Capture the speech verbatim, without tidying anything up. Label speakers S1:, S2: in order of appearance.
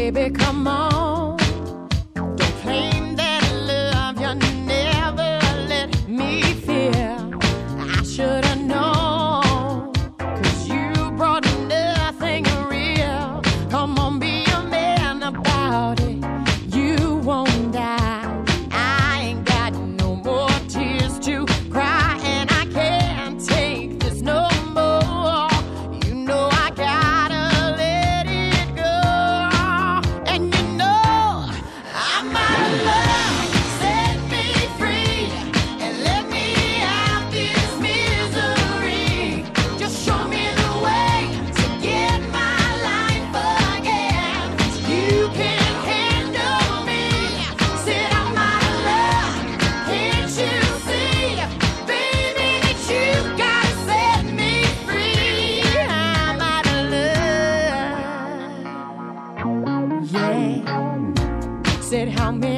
S1: Baby, come on. Don't claim that love you never let me feel. I should have known, 'cause you brought nothing real. Come on, be a man about it. You won't die. I ain't got no more tears to cry, and I can't take this no more. You know I gotta let it go. And you know I'm out of love. Set me free and let me out this misery. Just show me the way to get my life again. You can't handle me. Said I'm out of love. Can't you see, baby, that you gotta set me free? I'm out of love. Yeah. Said how many